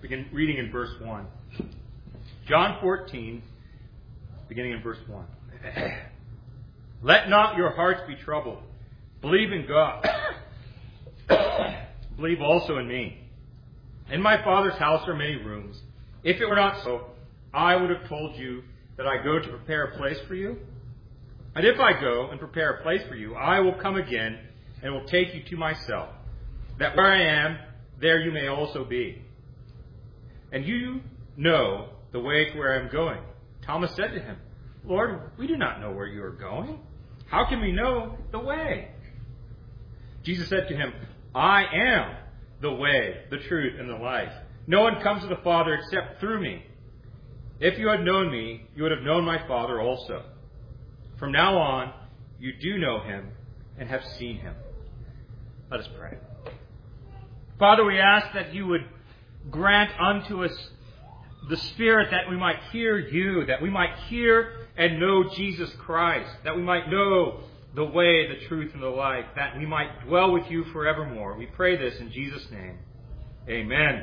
begin reading in verse 1. John 14, beginning in verse 1. Let not your hearts be troubled. Believe in God. Believe also in me. In my Father's house are many rooms. If it were not so, I would have told you that I go to prepare a place for you. And if I go and prepare a place for you, I will come again and will take you to myself, that where I am, there you may also be. And you know the way to where I am going. Thomas said to him, Lord, we do not know where you are going. How can we know the way? Jesus said to him, I am the way, the truth, and the life. No one comes to the Father except through me. If you had known me, you would have known my Father also. From now on, you do know him and have seen him. Let us pray. Father, we ask that you would grant unto us the Spirit that we might hear you, that we might hear and know Jesus Christ, that we might know the way, the truth, and the life, that we might dwell with you forevermore. We pray this in Jesus' name. Amen.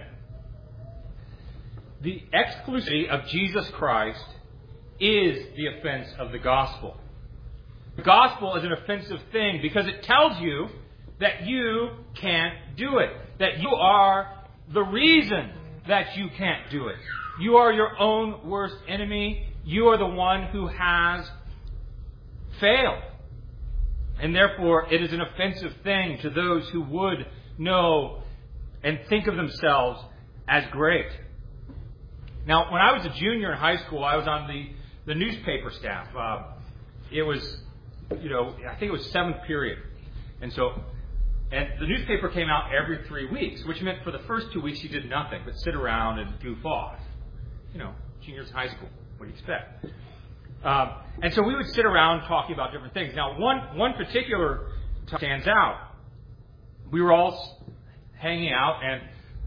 The exclusivity of Jesus Christ is the offense of the gospel. The gospel is an offensive thing because it tells you that you can't do it, that you are the reason that you can't do it. You are your own worst enemy. You are the one who has failed. And therefore, it is an offensive thing to those who would know and think of themselves as great. Now, when I was a junior in high school, I was on the newspaper staff. It was, I think it was 7th period. And the newspaper came out every 3 weeks, which meant for the first 2 weeks you did nothing but sit around and goof off. Juniors in high school. What do you expect? And so we would sit around talking about different things. Now, one particular stands out. We were all hanging out, and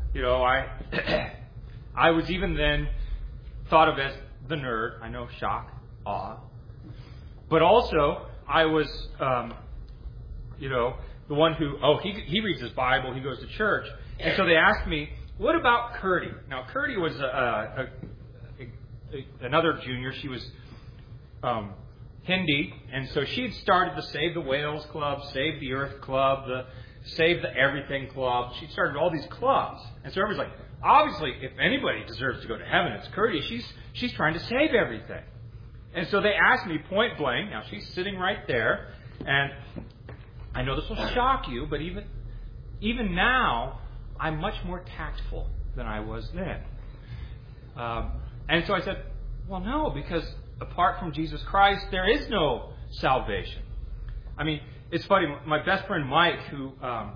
I was even then thought of as the nerd. I know, shock, awe. But also, I was, the one who, he reads his Bible, he goes to church. And so they asked me, what about Curdy? Now, Curdy was another junior. She was Hindi, and so she had started the Save the Whales Club, Save the Earth Club, the Save the Everything Club. She started all these clubs. And so everybody's like, obviously, if anybody deserves to go to heaven, it's Curdy. She's trying to save everything. And so they asked me point blank. Now, she's sitting right there, and I know this will shock you, but even now, I'm much more tactful than I was then. And so I said, well, no, because apart from Jesus Christ, there is no salvation. I mean, it's funny. My best friend Mike, who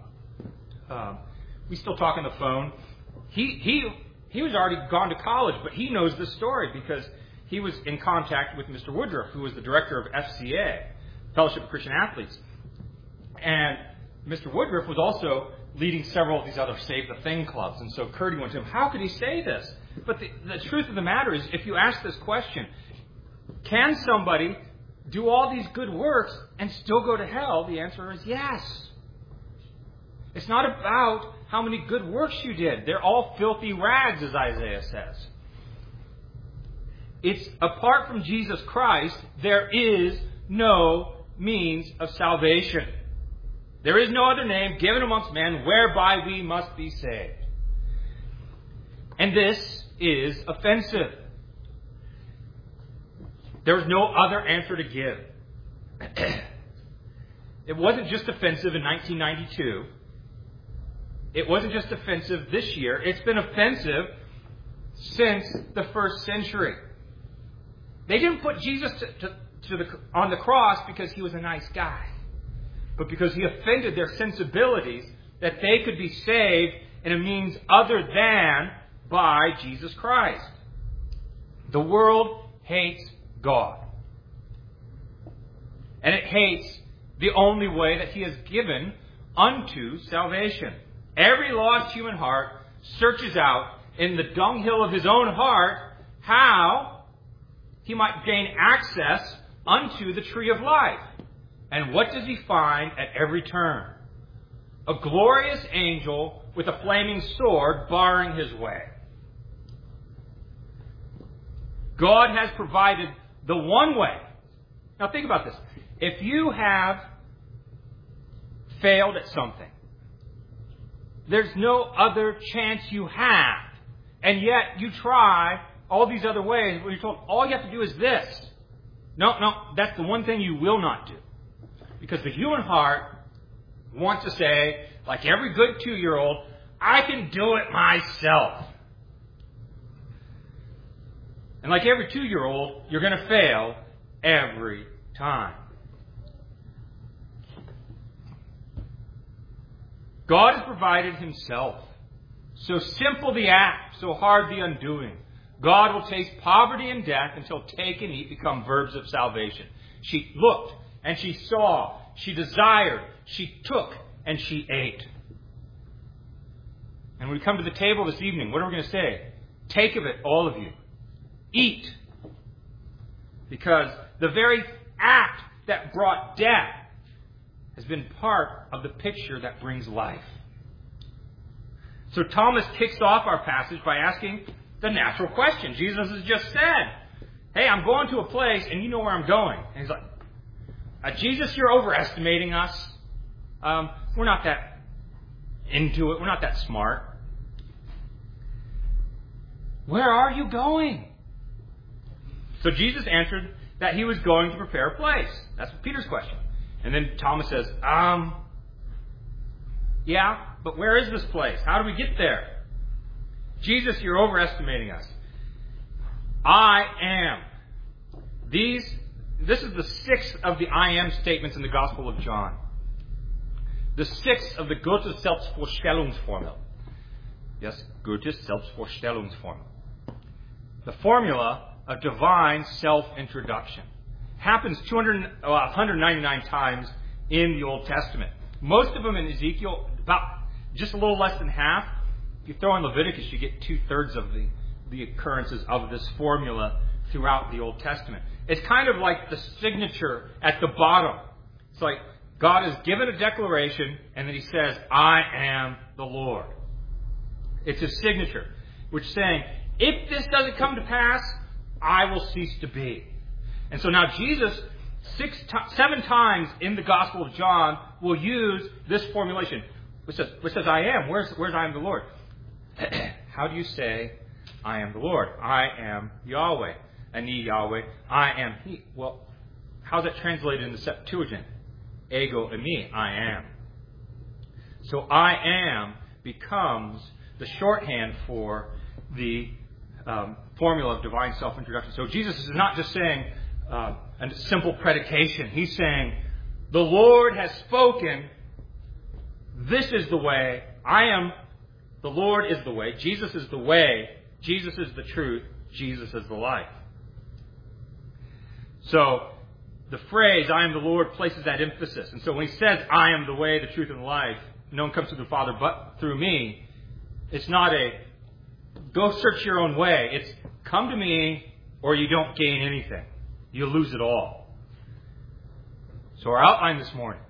we still talk on the phone, he was already gone to college, but he knows this story because he was in contact with Mr. Woodruff, who was the director of FCA, Fellowship of Christian Athletes. And Mr. Woodruff was also leading several of these other Save the Thing clubs. And so Curdy went to him, how could he say this? But the truth of the matter is, if you ask this question, can somebody do all these good works and still go to hell? The answer is yes. It's not about how many good works you did. They're all filthy rags, as Isaiah says. It's apart from Jesus Christ, there is no means of salvation. There is no other name given amongst men whereby we must be saved. And this is offensive. There was no other answer to give. It wasn't just offensive in 1992. It wasn't just offensive this year. It's been offensive since the first century. They didn't put Jesus on the cross because he was a nice guy, but because he offended their sensibilities that they could be saved in a means other than by Jesus Christ. The world hates God. And it hates the only way that he has given unto salvation. Every lost human heart searches out in the dunghill of his own heart how he might gain access unto the tree of life. And what does he find at every turn? A glorious angel with a flaming sword barring his way. God has provided the one way. Now think about this. If you have failed at something, there's no other chance you have. And yet you try all these other ways where you're told all you have to do is this. No, that's the one thing you will not do. Because the human heart wants to say, like every good 2-year-old, I can do it myself. And like every 2-year-old, you're going to fail every time. God has provided himself. So simple the act, so hard the undoing. God will taste poverty and death until take and eat become verbs of salvation. She looked and she saw, she desired, she took and she ate. And when we come to the table this evening, what are we going to say? Take of it, all of you. Eat. Because the very act that brought death has been part of the picture that brings life. So Thomas kicks off our passage by asking the natural question. Jesus has just said, hey, I'm going to a place and you know where I'm going. And he's like, Jesus, you're overestimating us. We're not that into it. We're not that smart. Where are you going? So Jesus answered that he was going to prepare a place. That's Peter's question. And then Thomas says, yeah, but where is this place? How do we get there? Jesus, you're overestimating us. I am. This is the 6th of the I am statements in the Gospel of John. The 6th of the Goethe Selbstvorstellungsformel. Yes, Goethe Selbstvorstellungsformel. The formula of divine self-introduction. Happens 199 times in the Old Testament. Most of them in Ezekiel, about just a little less than half. If you throw in Leviticus, you get 2/3 of the occurrences of this formula throughout the Old Testament. It's kind of like the signature at the bottom. It's like God has given a declaration and then he says, I am the Lord. It's his signature, which is saying, if this doesn't come to pass, I will cease to be. And so now Jesus, 7 times in the Gospel of John, will use this formulation, which says I am. Where's I am the Lord? How do you say, I am the Lord? I am Yahweh. Ani Yahweh. I am He. Well, how's that translated in the Septuagint? Ego eimi. I am. So I am becomes the shorthand for the formula of divine self-introduction. So Jesus is not just saying a simple predication. He's saying, the Lord has spoken. This is the way. I am. The Lord is the way. Jesus is the way. Jesus is the truth. Jesus is the life. So the phrase, I am the Lord, places that emphasis. And so when he says, I am the way, the truth, and the life, no one comes to the Father but through me, it's not a go search your own way. It's come to me or you don't gain anything. You lose it all. So our outline this morning.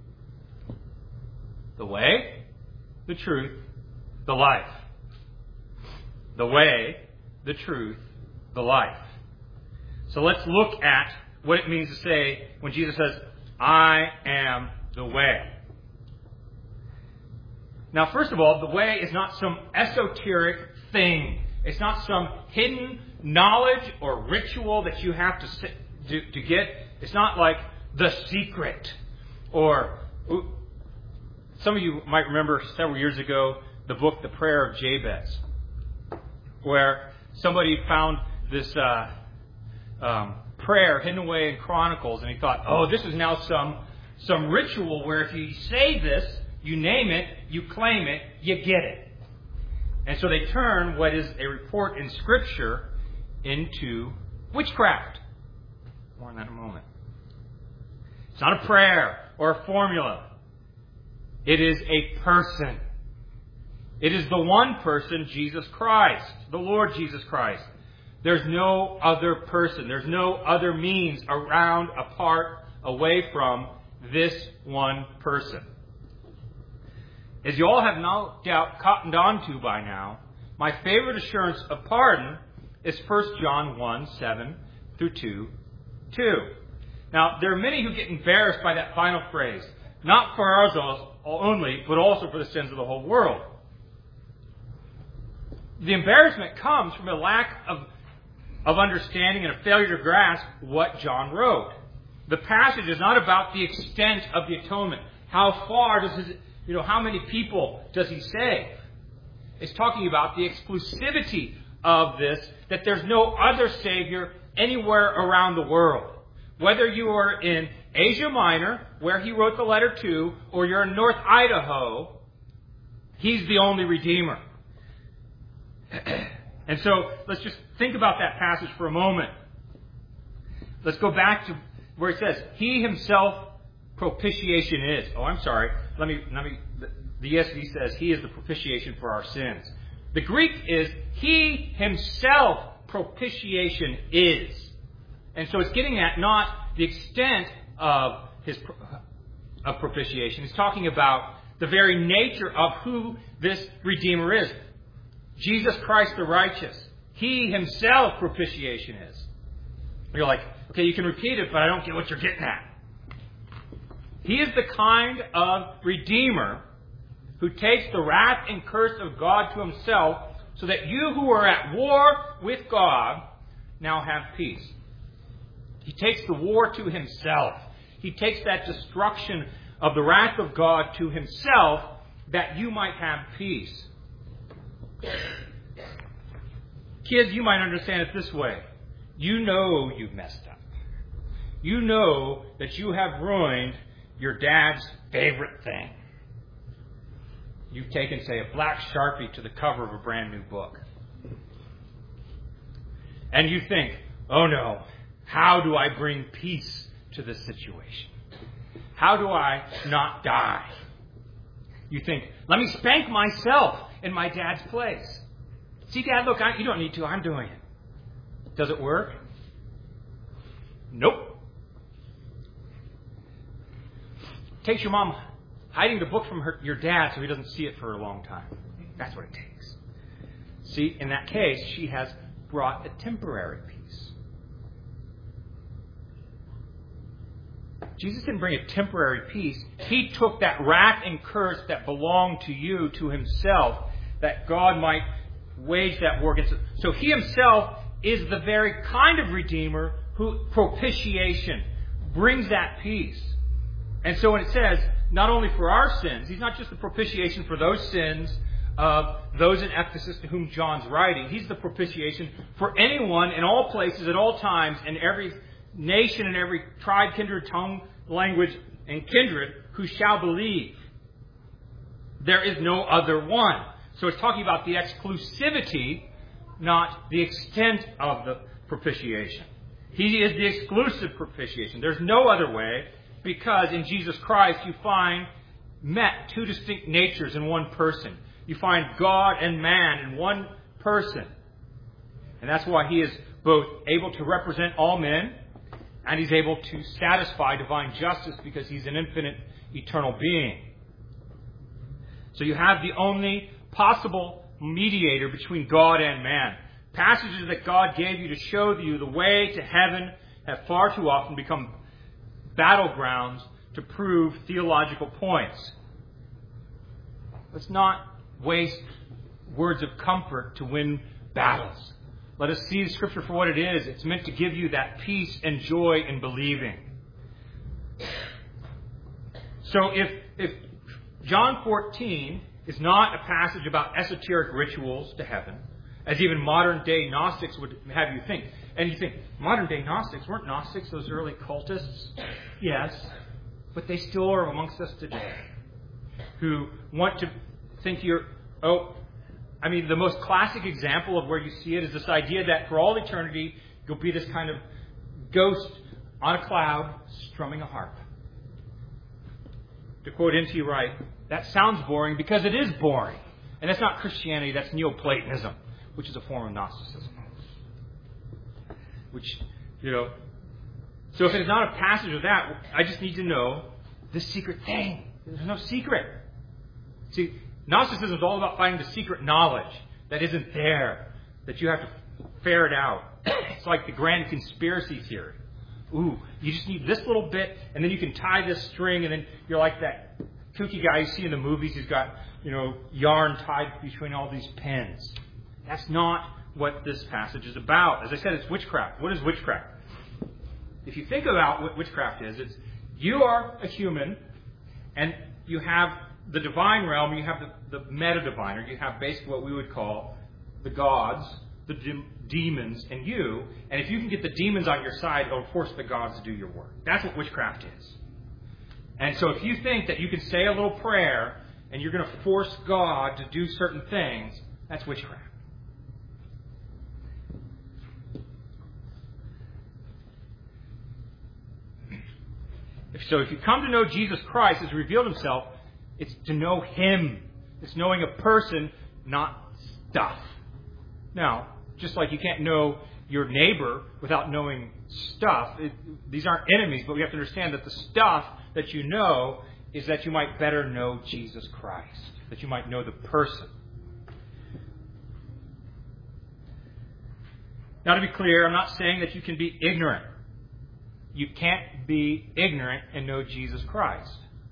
The way, the truth, the life. The way, the truth, the life. So let's look at what it means to say when Jesus says, I am the way. Now, first of all, the way is not some esoteric thing. It's not some hidden knowledge or ritual that you have to get. It's not like the secret. Or some of you might remember several years ago the book The Prayer of Jabez, where somebody found this prayer hidden away in Chronicles, and he thought, oh, this is now some ritual where if you say this, you name it, you claim it, you get it. And so they turn what is a report in Scripture into witchcraft. More on that in a moment. It's not a prayer or a formula. It is a person. It is the one person, Jesus Christ, the Lord Jesus Christ. There's no other person. There's no other means around, apart, away from this one person. As you all have no doubt cottoned on to by now, my favorite assurance of pardon is 1 John 1, 7 through 2, 2. Now, there are many who get embarrassed by that final phrase, not for ours only, but also for the sins of the whole world. The embarrassment comes from a lack of understanding and a failure to grasp what John wrote. The passage is not about the extent of the atonement. How far does how many people does he save? It's talking about the exclusivity of this, that there's no other Savior anywhere around the world. Whether you are in Asia Minor, where he wrote the letter to, or you're in North Idaho, he's the only Redeemer. And so let's just think about that passage for a moment. Let's go back to where it says, he himself propitiation is. Oh, I'm sorry. The ESV says he is the propitiation for our sins. The Greek is he himself propitiation is. And so it's getting at not the extent of his of propitiation. It's talking about the very nature of who this Redeemer is. Jesus Christ the righteous. He himself propitiation is. You're like, okay, you can repeat it, but I don't get what you're getting at. He is the kind of Redeemer who takes the wrath and curse of God to himself so that you who are at war with God now have peace. He takes the war to himself. He takes that destruction of the wrath of God to himself that you might have peace. Kids, you might understand it this way. You know you've messed up. You know that you have ruined your dad's favorite thing. You've taken, say, a black Sharpie to the cover of a brand new book. And you think, oh no, how do I bring peace to this situation? How do I not die? You think, let me spank myself in my dad's place. See, Dad, look, you don't need to. I'm doing it. Does it work? Nope. Takes your mom hiding the book from your dad so he doesn't see it for a long time. That's what it takes. See, in that case, she has brought a temporary peace. Jesus didn't bring a temporary peace. He took that wrath and curse that belonged to you to himself, that God might wage that war against it. So he himself is the very kind of Redeemer who propitiation brings that peace. And so when it says, not only for our sins, he's not just the propitiation for those sins of those in Ephesus to whom John's writing. He's the propitiation for anyone in all places, at all times, in every nation and every tribe, kindred, tongue, language, and kindred who shall believe. There is no other one. So it's talking about the exclusivity, not the extent of the propitiation. He is the exclusive propitiation. There's no other way, because in Jesus Christ you find met two distinct natures in one person. You find God and man in one person. And that's why he is both able to represent all men, and he's able to satisfy divine justice because he's an infinite, eternal being. So you have the only possible mediator between God and man. Passages that God gave you to show you the way to heaven have far too often become battlegrounds to prove theological points. Let's not waste words of comfort to win battles. Let us see the Scripture for what it is. It's meant to give you that peace and joy in believing. So if John 14 is not a passage about esoteric rituals to heaven, as even modern-day Gnostics would have you think. And you think, modern-day Gnostics, weren't Gnostics those early cultists? Yes, but they still are amongst us today, who want to think the most classic example of where you see it is this idea that for all eternity, you'll be this kind of ghost on a cloud strumming a harp. To quote N.T. Wright, that sounds boring because it is boring. And that's not Christianity, that's Neoplatonism, which is a form of Gnosticism. So if it's not a passage of that, I just need to know the secret thing. There's no secret. See, Gnosticism is all about finding the secret knowledge that isn't there, that you have to ferret out. It's like the grand conspiracy theory. Ooh, you just need this little bit, and then you can tie this string, and then you're like that kooky guy you see in the movies who's got, yarn tied between all these pins. That's not what this passage is about. As I said, it's witchcraft. What is witchcraft? If you think about what witchcraft is, it's you are a human, and you have the divine realm, you have the meta-divine, or you have basically what we would call the gods, the demons, and you. And if you can get the demons on your side, it'll force the gods to do your work. That's what witchcraft is. And so if you think that you can say a little prayer and you're going to force God to do certain things, that's witchcraft. So if you come to know Jesus Christ as revealed himself, it's to know him. It's knowing a person, not stuff. Now, just like you can't know your neighbor without knowing stuff, these aren't enemies, but we have to understand that the stuff that you know is that you might better know Jesus Christ, that you might know the person. Now, to be clear, I'm not saying that you can be ignorant. You can't be ignorant and know Jesus Christ.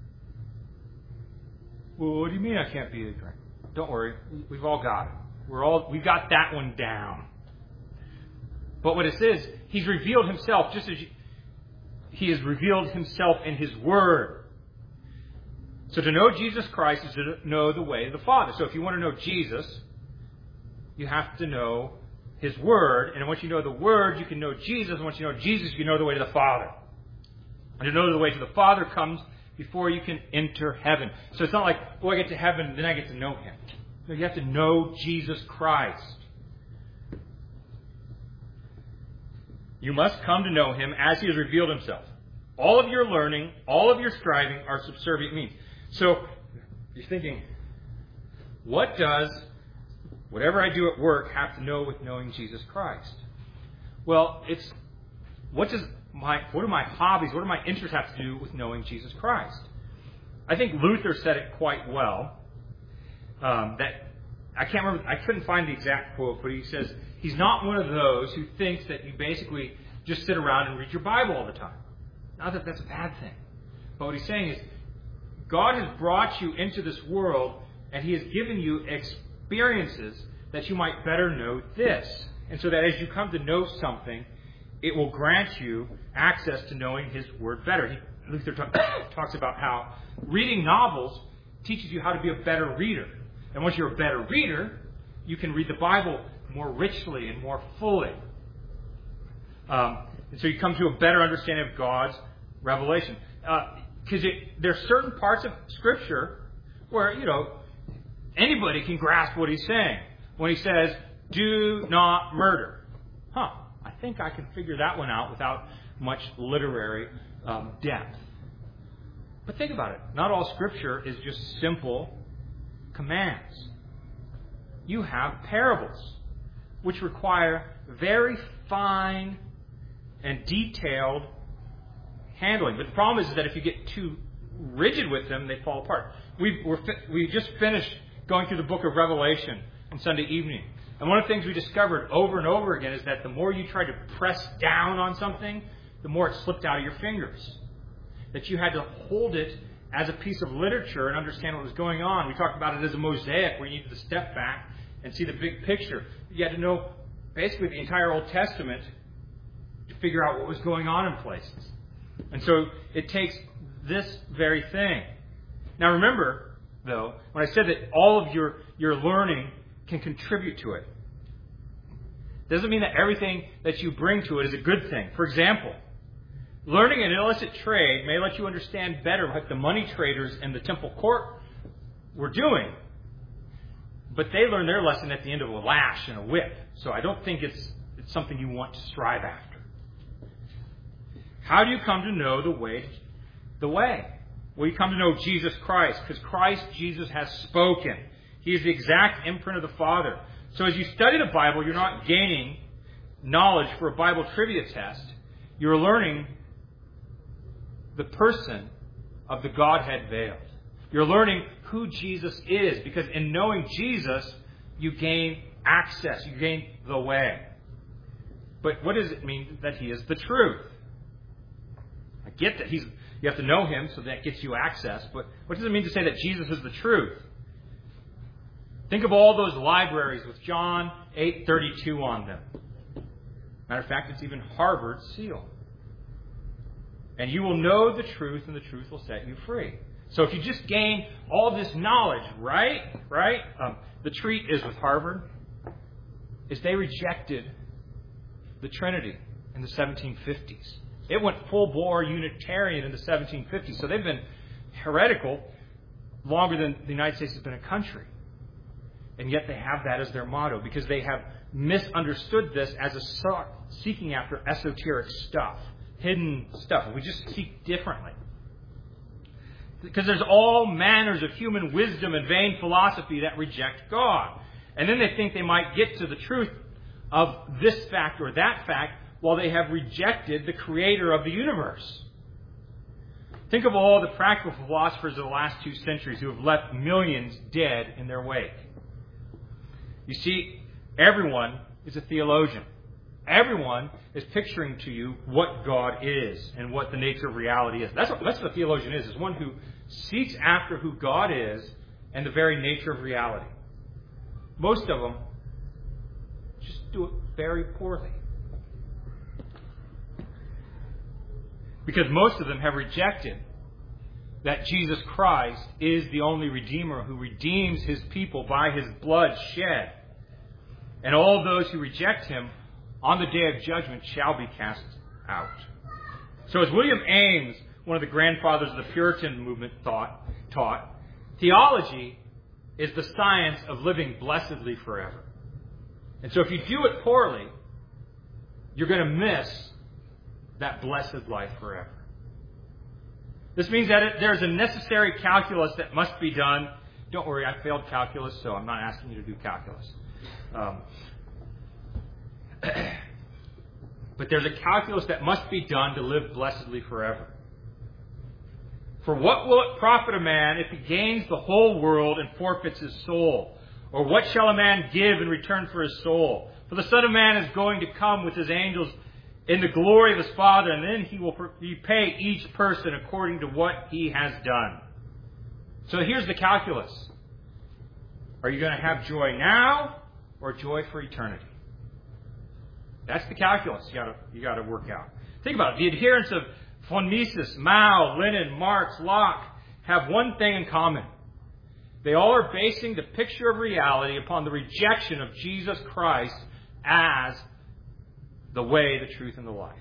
Well, what do you mean I can't be ignorant? Don't worry, we've all got it. We've got that one down. But what it is, he's revealed himself just as he has revealed himself in his word. So to know Jesus Christ is to know the way of the Father. So if you want to know Jesus, you have to know his word. And once you know the word, you can know Jesus. And once you know Jesus, you know the way to the Father. And to know the way to the Father comes before you can enter heaven. So it's not like, I get to heaven, then I get to know him. No, you have to know Jesus Christ. You must come to know him as he has revealed himself. All of your learning, all of your striving are subservient means. So you're thinking, what does whatever I do at work have to know with knowing Jesus Christ? Well, it's what do my hobbies, what do my interests have to do with knowing Jesus Christ? I think Luther said it quite well. That I can't remember. I couldn't find the exact quote, but he says he's not one of those who thinks that you basically just sit around and read your Bible all the time. Not that that's a bad thing, but what he's saying is God has brought you into this world, and he has given you experiences that you might better know this, and so that as you come to know something, it will grant you access to knowing his word better. Luther talks about how reading novels teaches you how to be a better reader. And once you're a better reader, you can read the Bible more richly and more fully. And so you come to a better understanding of God's revelation. Because there are certain parts of Scripture where, anybody can grasp what he's saying. When he says, do not murder. I think I can figure that one out without much literary depth. But think about it. Not all Scripture is just simple commands. You have parables, which require very fine and detailed handling. But the problem is that if you get too rigid with them, they fall apart. We just finished going through the book of Revelation on Sunday evening. And one of the things we discovered over and over again is that the more you tried to press down on something, the more it slipped out of your fingers. That you had to hold it as a piece of literature and understand what was going on. We talked about it as a mosaic where you needed to step back and see the big picture. You had to know basically the entire Old Testament to figure out what was going on in places. And so it takes this very thing. Now remember, though, when I said that all of your learning can contribute to it, doesn't mean that everything that you bring to it is a good thing. For example, learning an illicit trade may let you understand better what the money traders in the temple court were doing. But they learned their lesson at the end of a lash and a whip. So I don't think it's something you want to strive after. How do you come to know the way? Well, you come to know Jesus Christ, because Christ Jesus has spoken. He is the exact imprint of the Father. So as you study the Bible, you're not gaining knowledge for a Bible trivia test. You're learning the person of the Godhead veiled. You're learning who Jesus is, because in knowing Jesus, you gain access. You gain the way. But what does it mean that He is the truth? I get that you have to know Him, so that gets you access. But what does it mean to say that Jesus is the truth? Think of all those libraries with John 8:32 on them. Matter of fact, it's even Harvard's seal. And you will know the truth, and the truth will set you free. So if you just gain all this knowledge, right? The treat is with Harvard, is they rejected the Trinity in the 1750s. It went full-bore Unitarian in the 1750s. So they've been heretical longer than the United States has been a country. And yet they have that as their motto, because they have misunderstood this as a seeking after esoteric stuff, hidden stuff. We just seek differently. Because there's all manners of human wisdom and vain philosophy that reject God. And then they think they might get to the truth of this fact or that fact while they have rejected the creator of the universe. Think of all the practical philosophers of the last 2 centuries who have left millions dead in their wake. You see, everyone is a theologian. Everyone is picturing to you what God is and what the nature of reality is. That's what a theologian is one who seeks after who God is and the very nature of reality. Most of them just do it very poorly. Because most of them have rejected that Jesus Christ is the only Redeemer who redeems His people by His blood shed. And all those who reject Him on the day of judgment shall be cast out. So as William Ames, one of the grandfathers of the Puritan movement, taught, theology is the science of living blessedly forever. And so if you do it poorly, you're going to miss that blessed life forever. This means that there's a necessary calculus that must be done. Don't worry, I failed calculus, so I'm not asking you to do calculus. But there's a calculus that must be done to live blessedly forever. For what will it profit a man if he gains the whole world and forfeits his soul? Or what shall a man give in return for his soul? For the Son of Man is going to come with His angels in the glory of His Father, and then He will repay each person according to what he has done. So here's the calculus. Are you going to have joy now or joy for eternity? That's the calculus you got to work out. Think about it. The adherents of von Mises, Mao, Lenin, Marx, Locke have one thing in common. They all are basing the picture of reality upon the rejection of Jesus Christ as the way, the truth, and the life.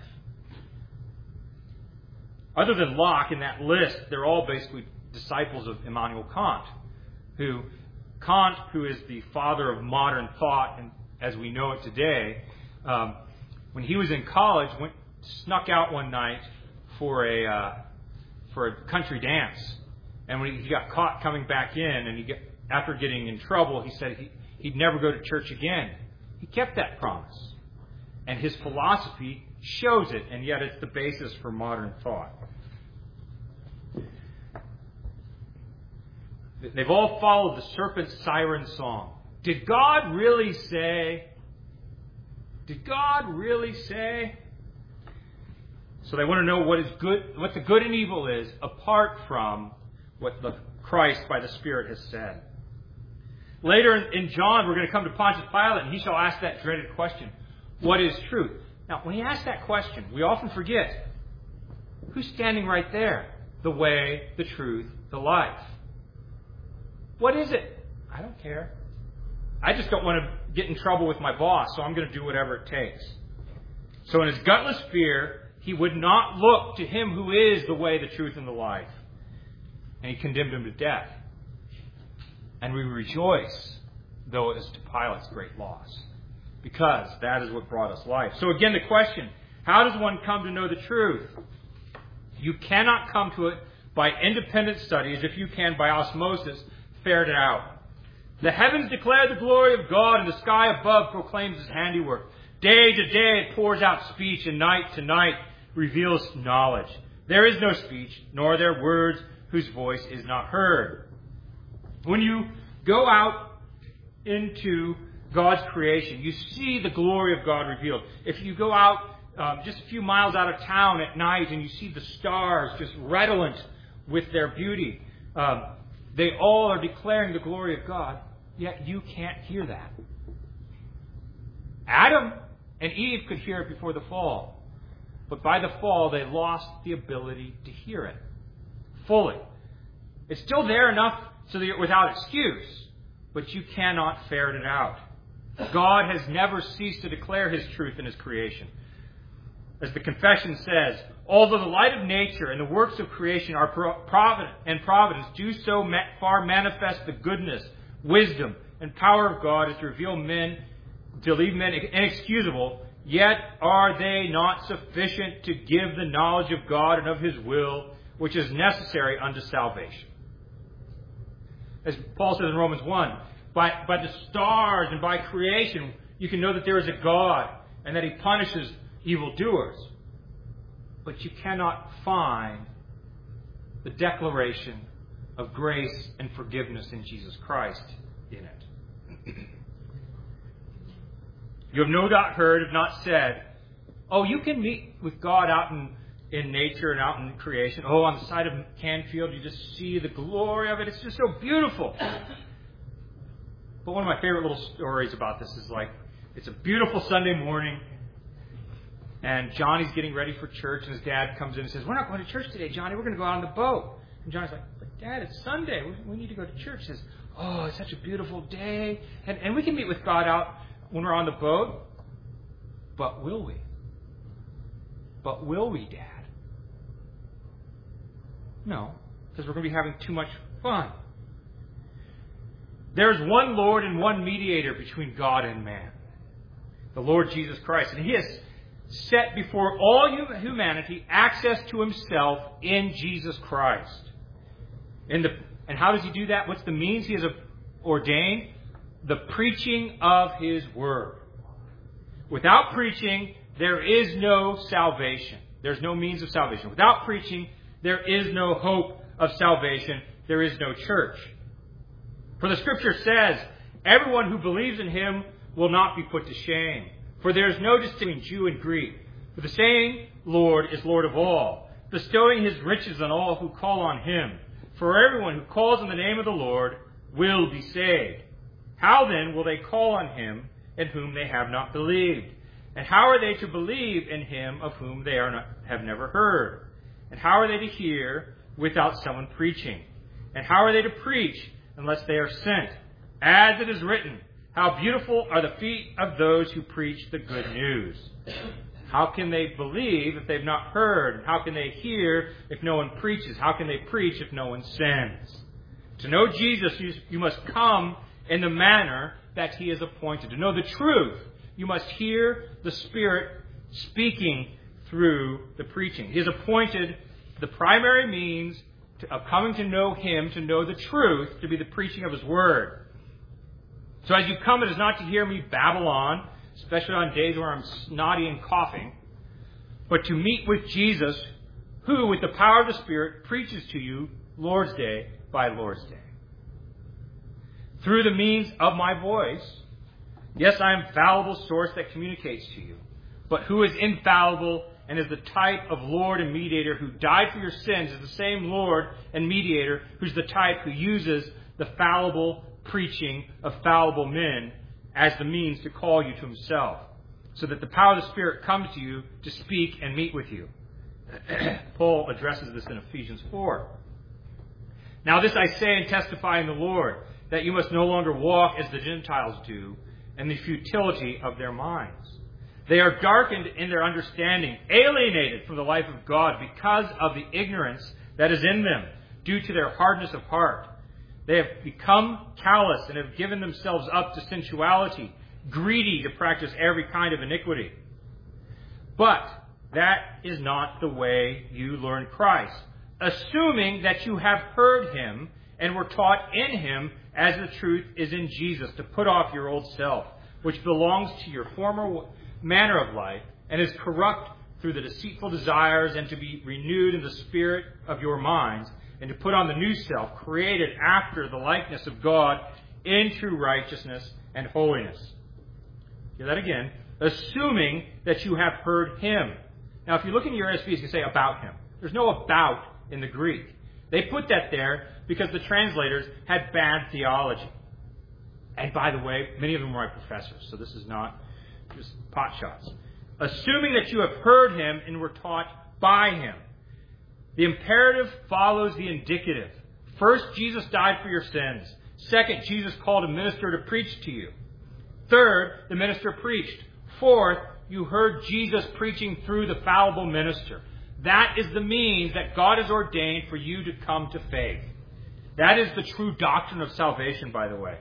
Other than Locke in that list, they're all basically disciples of Immanuel Kant, who is the father of modern thought, and as we know it today, when he was in college, snuck out one night for a country dance, and when he got caught coming back in, and after getting in trouble, he said he'd never go to church again. He kept that promise, and his philosophy shows it, and yet it's the basis for modern thought. They've all followed the serpent's siren song. Did God really say? Did God really say? So they want to know what is good, what the good and evil is, apart from what the Christ by the Spirit has said. Later in John, we're going to come to Pontius Pilate, and he shall ask that dreaded question: what is truth? Now, when he asks that question, we often forget who's standing right there: the way, the truth, the life. What is it? I don't care. I just don't want to get in trouble with my boss, so I'm going to do whatever it takes. So in his gutless fear, he would not look to Him who is the way, the truth, and the life. And he condemned him to death. And we rejoice, though it is to Pilate's great loss, because that is what brought us life. So again, the question: how does one come to know the truth? You cannot come to it by independent study, as if you can, by osmosis, ferret it out. The heavens declare the glory of God, and the sky above proclaims His handiwork. Day to day it pours out speech, and night to night reveals knowledge. There is no speech, nor are there words whose voice is not heard. When you go out into God's creation, you see the glory of God revealed. If you go out just a few miles out of town at night and you see the stars just redolent with their beauty, they all are declaring the glory of God, yet you can't hear that. Adam and Eve could hear it before the fall, but by the fall they lost the ability to hear it fully. It's still there enough so that you're without excuse, but you cannot ferret it out. God has never ceased to declare His truth in His creation. As the confession says, although the light of nature and the works of creation are providence do so far manifest the goodness, wisdom, and power of God as to leave men inexcusable, yet are they not sufficient to give the knowledge of God and of His will, which is necessary unto salvation. As Paul says in Romans 1, by the stars and by creation, you can know that there is a God and that He punishes evildoers. But you cannot find the declaration of grace and forgiveness in Jesus Christ in it. You have no doubt heard, if not said, oh, you can meet with God out in nature and out in creation. Oh, on the side of Canfield, you just see the glory of it. It's just so beautiful. But one of my favorite little stories about this is it's a beautiful Sunday morning, and Johnny's getting ready for church, and his dad comes in and says, we're not going to church today, Johnny. We're going to go out on the boat. And Johnny's like, but Dad, it's Sunday. We need to go to church. He says, oh, it's such a beautiful day. And we can meet with God out when we're on the boat. But will we? But will we, Dad? No, because we're going to be having too much fun. There's one Lord and one mediator between God and man, the Lord Jesus Christ. And He has set before all humanity access to Himself in Jesus Christ. And how does He do that? What's the means He has ordained? The preaching of His Word. Without preaching, there is no salvation. There's no means of salvation. Without preaching, there is no hope of salvation. There is no church. For the Scripture says, everyone who believes in Him will not be put to shame. For there is no distinction between Jew and Greek. For the same Lord is Lord of all, bestowing His riches on all who call on Him. For everyone who calls on the name of the Lord will be saved. How then will they call on Him in whom they have not believed? And how are they to believe in Him of whom they have never heard? And how are they to hear without someone preaching? And how are they to preach unless they are sent? As it is written, how beautiful are the feet of those who preach the good news. How can they believe if they've not heard? And how can they hear if no one preaches? How can they preach if no one sends? To know Jesus, you must come in the manner that He is appointed. To know the truth, you must hear the Spirit speaking through the preaching. He has appointed the primary means of coming to know Him, to know the truth, to be the preaching of His Word. So as you come, it is not to hear me babble on, especially on days where I'm snotty and coughing, but to meet with Jesus, who, with the power of the Spirit, preaches to you Lord's Day by Lord's Day. Through the means of my voice, yes, I am fallible source that communicates to you, but who is infallible and is the type of Lord and mediator who died for your sins is the same Lord and mediator who's the type who uses the fallible preaching of fallible men as the means to call you to Himself, so that the power of the Spirit comes to you to speak and meet with you. Paul addresses this in Ephesians 4. Now this I say and testify in the Lord, that you must no longer walk as the Gentiles do, in the futility of their minds. They are darkened in their understanding, alienated from the life of God because of the ignorance that is in them, due to their hardness of heart. They have become callous and have given themselves up to sensuality, greedy to practice every kind of iniquity. But that is not the way you learn Christ, assuming that you have heard Him and were taught in Him as the truth is in Jesus, to put off your old self, which belongs to your former manner of life and is corrupt through the deceitful desires, and to be renewed in the spirit of your minds, and to put on the new self, created after the likeness of God in true righteousness and holiness. Hear that again. Assuming that you have heard him. Now, if you look in your ESV, you can say about him. There's no about in the Greek. They put that there because the translators had bad theology. And by the way, many of them were my professors, so this is not just pot shots. Assuming that you have heard him and were taught by him. The imperative follows the indicative. First, Jesus died for your sins. Second, Jesus called a minister to preach to you. Third, the minister preached. Fourth, you heard Jesus preaching through the fallible minister. That is the means that God has ordained for you to come to faith. That is the true doctrine of salvation, by the way.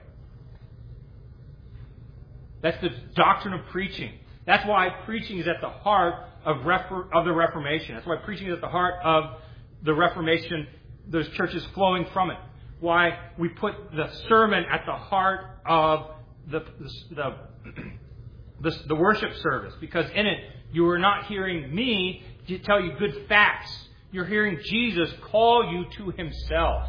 That's the doctrine of preaching. That's why preaching is at the heart of the Reformation. That's why preaching is at the heart of the Reformation, those churches flowing from it. Why we put the sermon at the heart of the worship service. Because in it, you are not hearing me tell you good facts. You're hearing Jesus call you to himself.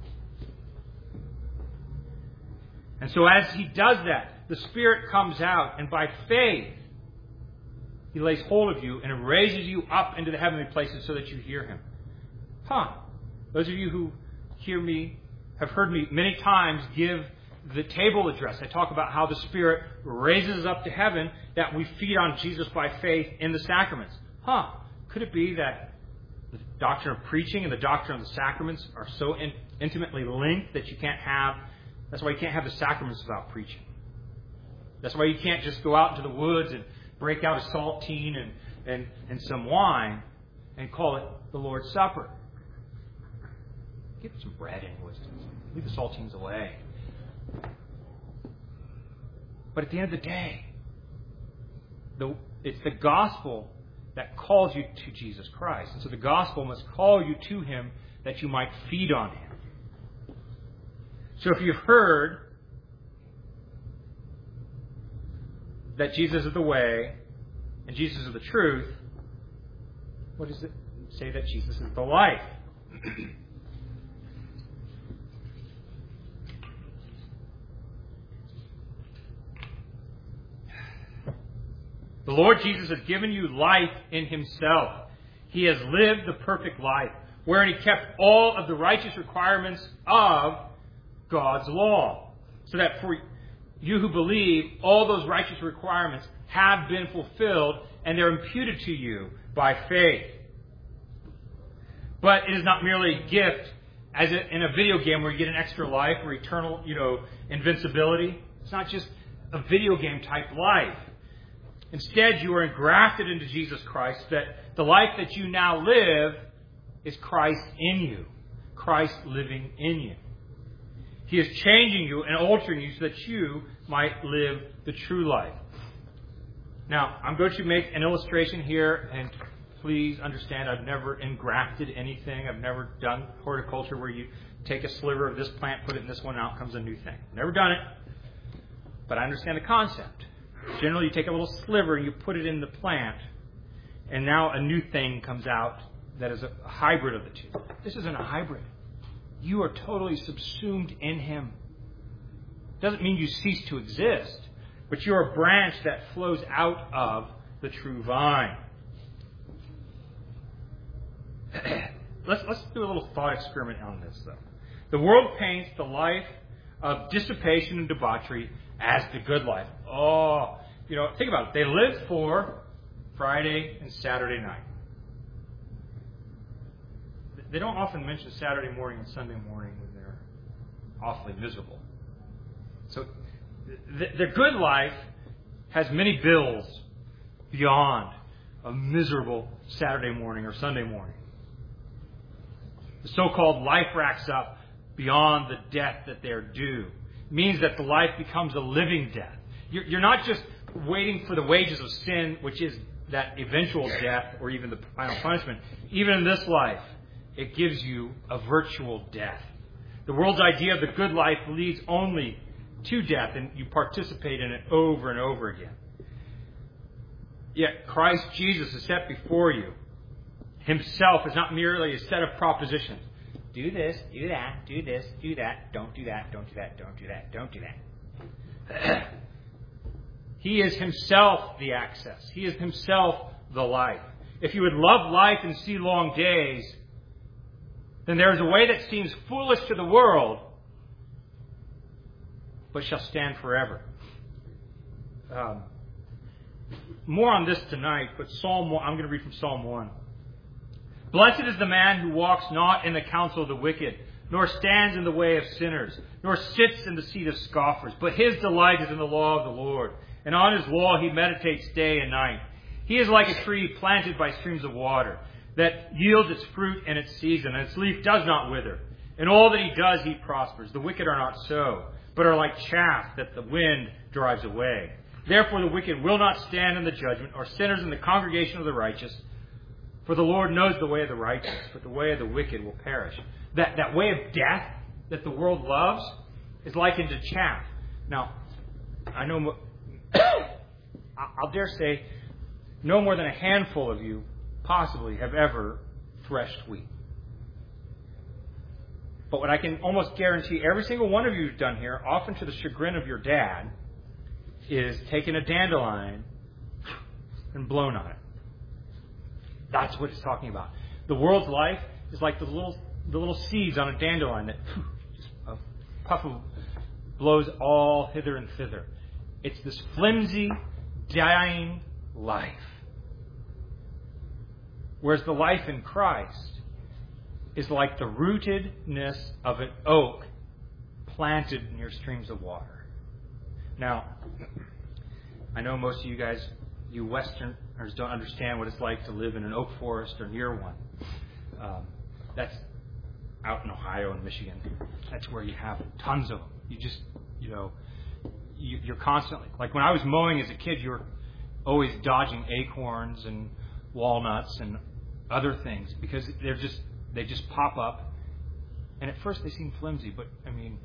And so as he does that, the Spirit comes out, and by faith, he lays hold of you and raises you up into the heavenly places so that you hear him. Those of you who hear me have heard me many times give the table address. I talk about how the Spirit raises us up to heaven, that we feed on Jesus by faith in the sacraments. Could it be that the doctrine of preaching and the doctrine of the sacraments are so intimately linked that you can't have... That's why you can't have the sacraments without preaching. That's why you can't just go out into the woods and break out a saltine and some wine and call it the Lord's Supper. Give some bread and wisdom. Leave the saltines away. But at the end of the day, it's the gospel that calls you to Jesus Christ. And so the gospel must call you to him that you might feed on him. So if you've heard that Jesus is the way and Jesus is the truth, what does it say that Jesus is the life? The Lord Jesus has given you life in himself. He has lived the perfect life, wherein he kept all of the righteous requirements of God's law. So that for you who believe, all those righteous requirements have been fulfilled and they're imputed to you by faith. But it is not merely a gift, as in a video game where you get an extra life or eternal, invincibility. It's not just a video game type life. Instead, you are engrafted into Jesus Christ, that the life that you now live is Christ in you. Christ living in you. He is changing you and altering you so that you might live the true life. Now, I'm going to make an illustration here, and please understand I've never engrafted anything. I've never done horticulture where you take a sliver of this plant, put it in this one, out comes a new thing. Never done it, but I understand the concept. Generally, you take a little sliver and you put it in the plant, and now a new thing comes out that is a hybrid of the two. This isn't a hybrid. You are totally subsumed in him. Doesn't mean you cease to exist, but you're a branch that flows out of the true vine. Let's do a little thought experiment on this, though. The world paints the life of dissipation and debauchery as the good life. Think about it. They live for Friday and Saturday night. They don't often mention Saturday morning and Sunday morning when they're awfully miserable. So their good life has many bills beyond a miserable Saturday morning or Sunday morning. The so-called life racks up beyond the death that they're due. It means that the life becomes a living death. You're not just waiting for the wages of sin, which is that eventual death or even the final punishment. Even in this life, it gives you a virtual death. The world's idea of the good life leads only to death, and you participate in it over and over again. Yet Christ Jesus is set before you. Himself is not merely a set of propositions. Do this, do that, do this, do that, don't do that, don't do that, don't do that, don't do that. He is himself the access. He is himself the life. If you would love life and see long days, then there is a way that seems foolish to the world, but shall stand forever. More on this tonight, but I'm going to read from Psalm 1. Blessed is the man who walks not in the counsel of the wicked, nor stands in the way of sinners, nor sits in the seat of scoffers. But his delight is in the law of the Lord, and on his law he meditates day and night. He is like a tree planted by streams of water, that yields its fruit in its season, and its leaf does not wither. In all that he does, he prospers. The wicked are not so, but are like chaff that the wind drives away. Therefore the wicked will not stand in the judgment, or sinners in the congregation of the righteous. For the Lord knows the way of the righteous, but the way of the wicked will perish. That way of death that the world loves is likened to chaff. Now, I know, I'll dare say, no more than a handful of you possibly have ever threshed wheat. But what I can almost guarantee every single one of you who's done here, often to the chagrin of your dad, is taken a dandelion and blown on it. That's what it's talking about. The world's life is like the little seeds on a dandelion that just a puff of blows all hither and thither. It's this flimsy, dying life. Whereas the life in Christ is like the rootedness of an oak planted near streams of water. Now, I know most of you guys, you Westerners, don't understand what it's like to live in an oak forest or near one. That's out in Ohio and Michigan. That's where you have tons of them. You just, you're constantly, like when I was mowing as a kid, you were always dodging acorns and walnuts and other things because they just pop up. And at first they seem flimsy, but I mean,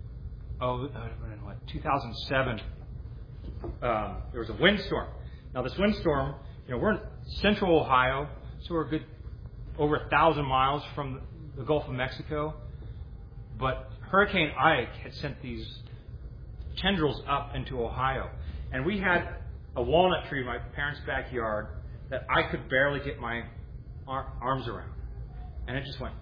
2007, there was a windstorm. Now this windstorm, we're in central Ohio, so we're a good over 1,000 miles from the Gulf of Mexico. But Hurricane Ike had sent these tendrils up into Ohio. And we had a walnut tree in my parents' backyard that I could barely get my arms around. And it just went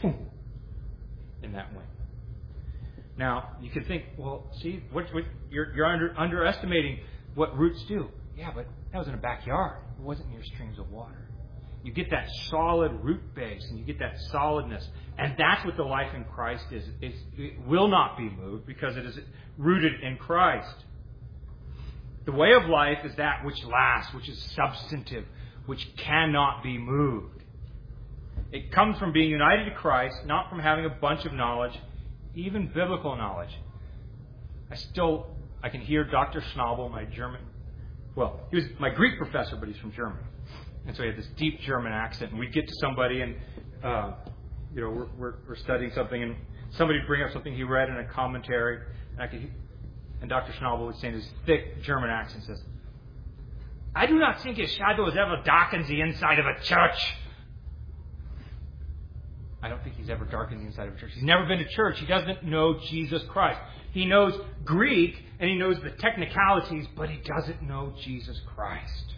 in that wind. Now, you could think, well, see, you're underestimating what roots do. Yeah, but that was in a backyard. It wasn't near streams of water. You get that solid root base and you get that solidness. And that's what the life in Christ is. It will not be moved because it is rooted in Christ. The way of life is that which lasts, which is substantive, which cannot be moved. It comes from being united to Christ, not from having a bunch of knowledge, even biblical knowledge. I can hear Dr. Schnabel, my German, he was my Greek professor, but he's from Germany. And so he had this deep German accent. And we'd get to somebody and, we're studying something and somebody would bring up something he read in a commentary. And Dr. Schnabel would say in his thick German accent, says, I do not think a shadow has ever darkened the inside of a church. I don't think he's ever darkened the inside of a church. He's never been to church. He doesn't know Jesus Christ. He knows Greek and he knows the technicalities, but he doesn't know Jesus Christ.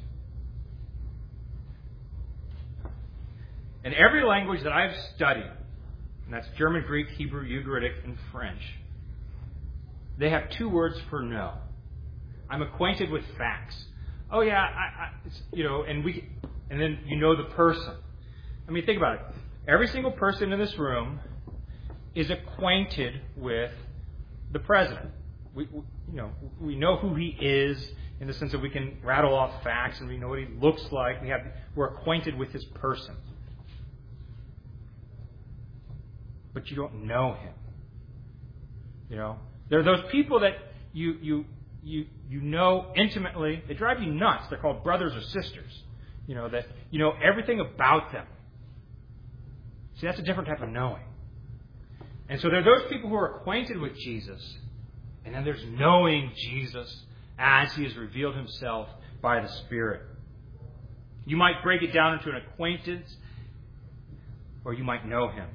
In every language that I've studied, and that's German, Greek, Hebrew, Ugaritic, and French, they have two words for know. I'm acquainted with facts. Oh yeah, and then you know the person. I mean, think about it. Every single person in this room is acquainted with the president. We know who he is in the sense that we can rattle off facts and we know what he looks like. We're acquainted with his person. But you don't know him. There are those people that you know intimately. They drive you nuts. They're called brothers or sisters. That you know everything about them. See, that's a different type of knowing. And so there are those people who are acquainted with Jesus, and then there's knowing Jesus as he has revealed himself by the Spirit. You might break it down into an acquaintance, or you might know him.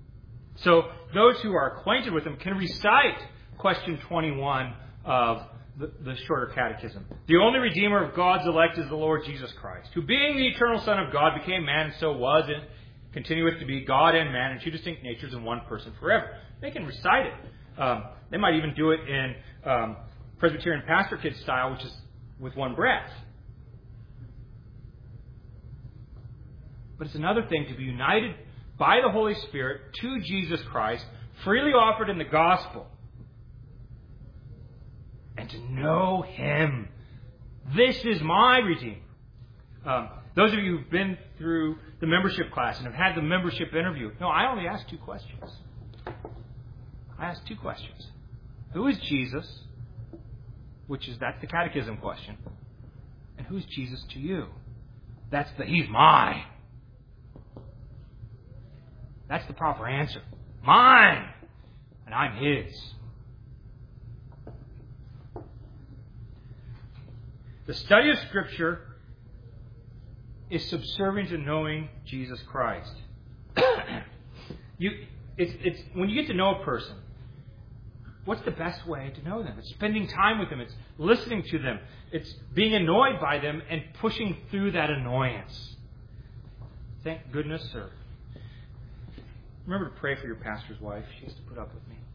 So those who are acquainted with him can recite question 21 of the shorter catechism. The only Redeemer of God's elect is the Lord Jesus Christ, who being the eternal Son of God became man, and so was and continueth to be God and man in two distinct natures in one person forever. They can recite it. They might even do it in Presbyterian pastor kid style, which is with one breath. But it's another thing to be united by the Holy Spirit to Jesus Christ, freely offered in the gospel, and to know Him. This is my Redeemer. Those of you who've been through the membership class and have had the membership interview, no, I only asked 2 questions. I asked 2 questions. Who is Jesus? That's the catechism question. And who's Jesus to you? He's mine. That's the proper answer. Mine. And I'm His. The study of Scripture is subservient to knowing Jesus Christ. It's when you get to know a person, what's the best way to know them? It's spending time with them. It's listening to them. It's being annoyed by them and pushing through that annoyance. Thank goodness, sir. Remember to pray for your pastor's wife. She has to put up with me.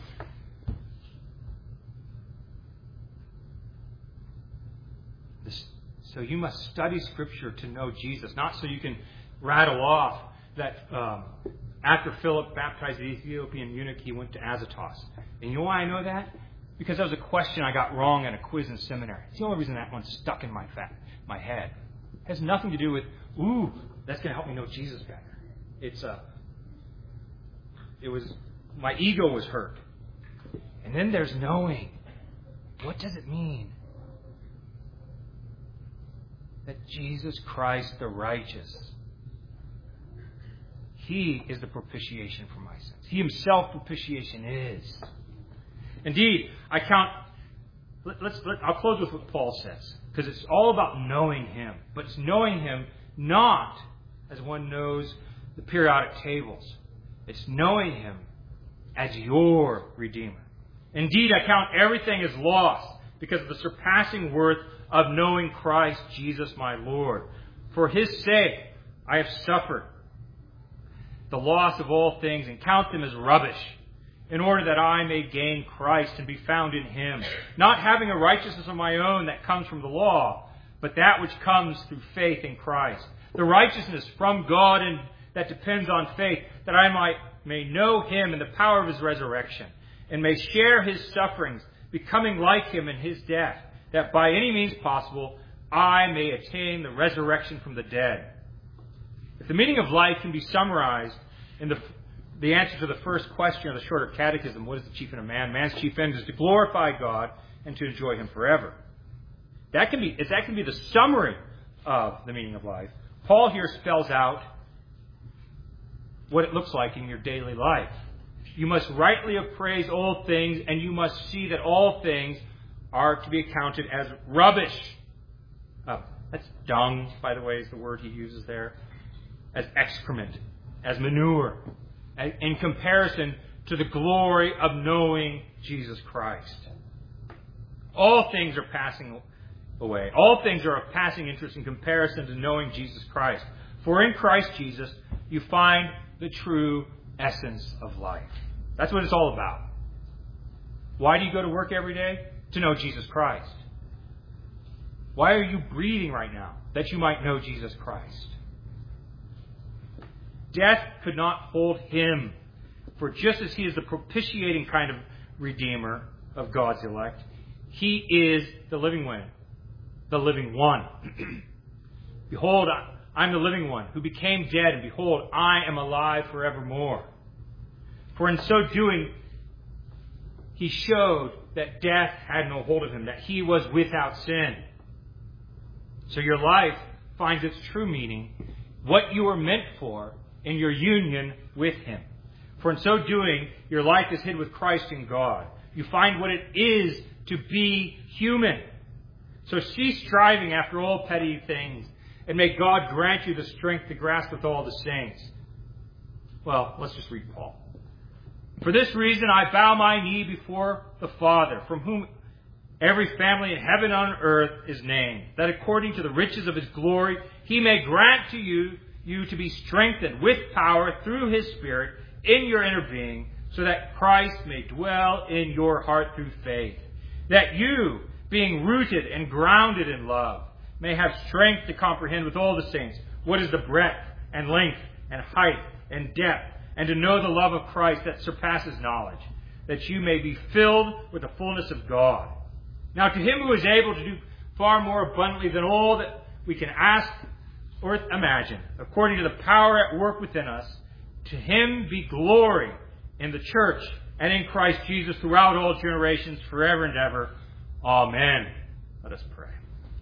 So you must study Scripture to know Jesus, not so you can rattle off that after Philip baptized the Ethiopian eunuch, he went to Azotus. And you know why I know that? Because that was a question I got wrong at a quiz in seminary. It's the only reason that one stuck in my head. It has nothing to do with, that's going to help me know Jesus better. My ego was hurt. And then there's knowing. What does it mean? That Jesus Christ the righteous, He is the propitiation for my sins. He Himself propitiation is. Indeed, I'll close with what Paul says, because it's all about knowing Him. But it's knowing Him not as one knows the periodic tables. It's knowing Him as your Redeemer. Indeed, I count everything as lost because of the surpassing worth of knowing Christ Jesus my Lord. For His sake I have suffered the loss of all things and count them as rubbish, in order that I may gain Christ and be found in Him, not having a righteousness of my own that comes from the law, but that which comes through faith in Christ. The righteousness from God and that depends on faith, that I may know Him and the power of His resurrection, and may share His sufferings, becoming like Him in His death, that by any means possible I may attain the resurrection from the dead. If the meaning of life can be summarized in the answer to the first question of the shorter catechism, what is the chief end of man? Man's chief end is to glorify God and to enjoy Him forever. That can be the summary of the meaning of life. Paul here spells out what it looks like in your daily life. You must rightly appraise all things, and you must see that all things are to be accounted as rubbish. That's dung, by the way, is the word he uses there. As excrement, as manure, in comparison to the glory of knowing Jesus Christ. All things are passing away. All things are of passing interest in comparison to knowing Jesus Christ. For in Christ Jesus, you find the true essence of life. That's what it's all about. Why do you go to work every day? To know Jesus Christ. Why are you breathing right now? That you might know Jesus Christ. Death could not hold Him. For just as He is the propitiating kind of Redeemer of God's elect, He is the living one. The living one. Behold, I'm the living one who became dead, and behold, I am alive forevermore. For in so doing, He showed that death had no hold of Him, that He was without sin. So your life finds its true meaning, what you were meant for, in your union with Him. For in so doing, your life is hid with Christ in God. You find what it is to be human. So cease striving after all petty things, and may God grant you the strength to grasp with all the saints. Well, let's just read Paul. For this reason I bow my knee before the Father, from whom every family in heaven and on earth is named, that according to the riches of his glory, he may grant to you to be strengthened with power through his Spirit in your inner being, so that Christ may dwell in your heart through faith, that you, being rooted and grounded in love, may have strength to comprehend with all the saints what is the breadth and length and height and depth, and to know the love of Christ that surpasses knowledge, that you may be filled with the fullness of God. Now to him who is able to do far more abundantly than all that we can ask or imagine, according to the power at work within us, to him be glory in the church and in Christ Jesus throughout all generations, forever and ever. Amen. Let us pray.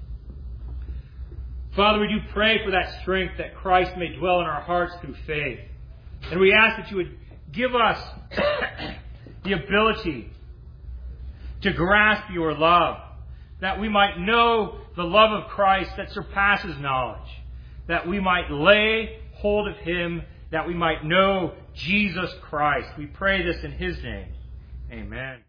Father, we do pray for that strength that Christ may dwell in our hearts through faith. And we ask that you would give us the ability to grasp your love, that we might know the love of Christ that surpasses knowledge, that we might lay hold of him, that we might know Jesus Christ. We pray this in his name. Amen.